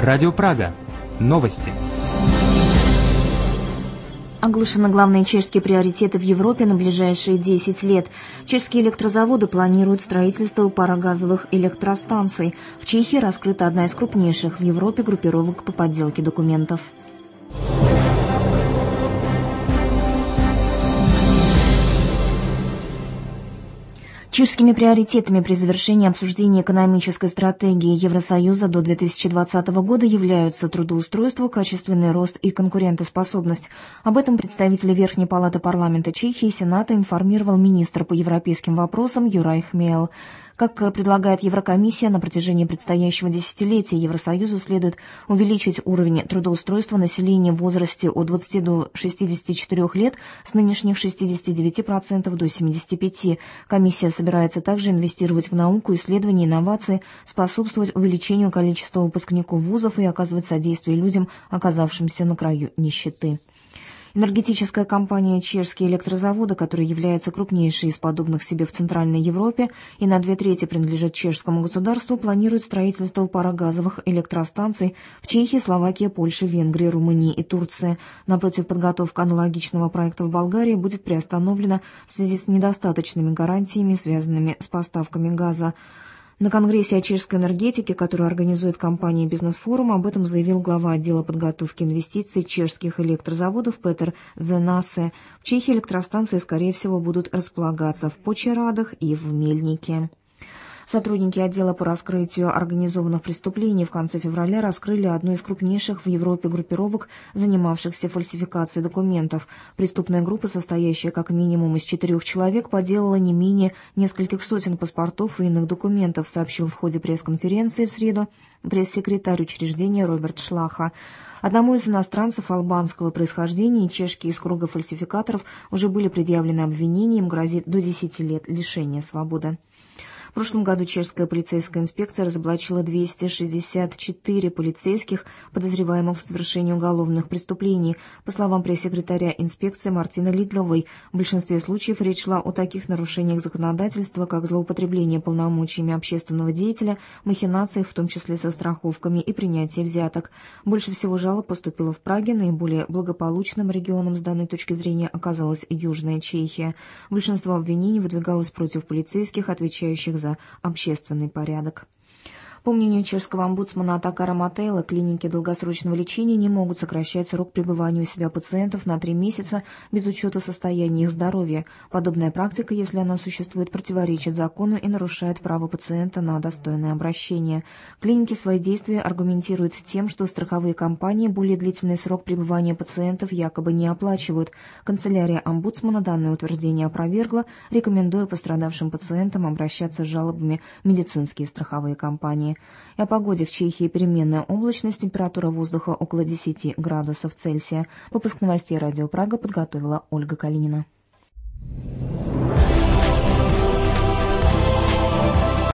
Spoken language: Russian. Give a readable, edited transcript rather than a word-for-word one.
Радио Прага. Новости. Оглашены главные чешские приоритеты в Европе на ближайшие 10 лет. Чешские электрозаводы планируют строительство парогазовых электростанций. В Чехии раскрыта одна из крупнейших в Европе группировок по подделке документов. Чешскими приоритетами при завершении обсуждения экономической стратегии Евросоюза до 2020 года являются трудоустройство, качественный рост и конкурентоспособность. Об этом представитель Верхней палаты парламента Чехии и Сената информировал министр по европейским вопросам Юрай Хмель. Как предлагает Еврокомиссия, на протяжении предстоящего десятилетия Евросоюзу следует увеличить уровень трудоустройства населения в возрасте от 20 до 64 лет с нынешних 69% до 75%. Комиссия собирается также инвестировать в науку, исследования, инновации, способствовать увеличению количества выпускников вузов и оказывать содействие людям, оказавшимся на краю нищеты. Энергетическая компания «Чешские электрозаводы», которая является крупнейшей из подобных себе в Центральной Европе и на 2/3 принадлежит чешскому государству, планирует строительство парогазовых электростанций в Чехии, Словакии, Польше, Венгрии, Румынии и Турции. Напротив, подготовка аналогичного проекта в Болгарии будет приостановлена в связи с недостаточными гарантиями, связанными с поставками газа. На Конгрессе о чешской энергетике, который организует компания «Бизнес-форум», об этом заявил глава отдела подготовки инвестиций чешских электрозаводов Петер Зенасе. В Чехии электростанции, скорее всего, будут располагаться в Почерадах и в Мельнике. Сотрудники отдела по раскрытию организованных преступлений в конце февраля раскрыли одну из крупнейших в Европе группировок, занимавшихся фальсификацией документов. Преступная группа, состоящая как минимум из 4 человек, подделала не менее нескольких сотен паспортов и иных документов, сообщил в ходе пресс-конференции в среду пресс-секретарь учреждения Роберт Шлаха. Одному из иностранцев албанского происхождения и чешки из круга фальсификаторов уже были предъявлены обвинения, им грозит до 10 лет лишения свободы. В прошлом году чешская полицейская инспекция разоблачила 264 полицейских, подозреваемых в совершении уголовных преступлений. По словам пресс-секретаря инспекции Мартина Лидловой, в большинстве случаев речь шла о таких нарушениях законодательства, как злоупотребление полномочиями общественного деятеля, махинациях, в том числе со страховками, и принятие взяток. Больше всего жалоб поступило в Праге, наиболее благополучным регионом с данной точки зрения оказалась Южная Чехия. Большинство обвинений выдвигалось против полицейских, отвечающих за общественный порядок. По мнению чешского омбудсмана Такара Матейла, клиники долгосрочного лечения не могут сокращать срок пребывания у себя пациентов на 3 месяца без учета состояния их здоровья. Подобная практика, если она существует, противоречит закону и нарушает право пациента на достойное обращение. Клиники свои действия аргументируют тем, что страховые компании более длительный срок пребывания пациентов якобы не оплачивают. Канцелярия омбудсмана данное утверждение опровергла, рекомендуя пострадавшим пациентам обращаться с жалобами в медицинские страховые компании. И о погоде в Чехии: переменная облачность, температура воздуха около 10 градусов Цельсия. Выпуск новостей Радио Прага подготовила Ольга Калинина.